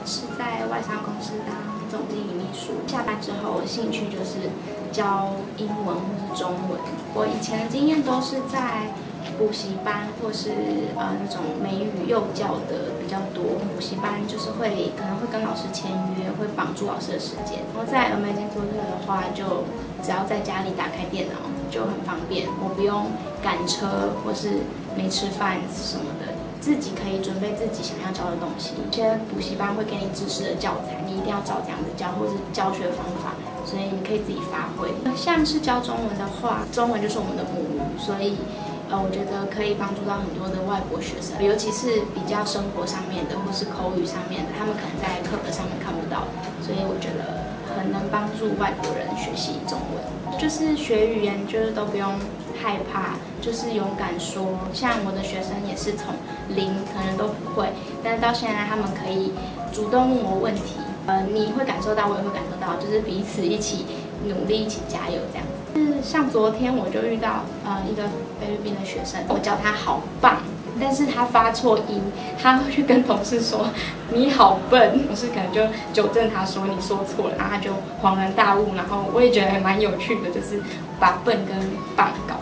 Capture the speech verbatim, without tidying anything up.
是在外商公司当总经理秘书，下班之后兴趣就是教英文或是中文。我以前的经验都是在补习班或是呃那种美语幼教的比较多。补习班就是会可能会跟老师签约，会绑住老师的时间。然后在 Amazing Tutor 的话，就只要在家里打开电脑就很方便，我不用赶车或是没吃饭什么的。自己可以准备自己想要教的东西，有些补习班会给你知识的教材，你一定要照这样子教，或是教学方法，所以你可以自己发挥。像是教中文的话，中文就是我们的母语，所以呃，我觉得可以帮助到很多的外国学生，尤其是比较生活上面的，或是口语上面的，他们可能在课本上面看不到，所以我觉得很能帮助外国人学习中文。就是学语言，就是都不用害怕，就是勇敢说。像我的学生也是从零可能都不会，但是到现在他们可以主动问我问题，呃，你会感受到，我也会感受到，就是彼此一起努力，一起加油这样子。是像昨天我就遇到呃一个菲律宾的学生，我教他好棒。但是他发错音，他会去跟同事说你好笨，同事可能就纠正他说你说错了，然后他就恍然大悟，然后我也觉得还蛮有趣的，就是把笨跟棒搞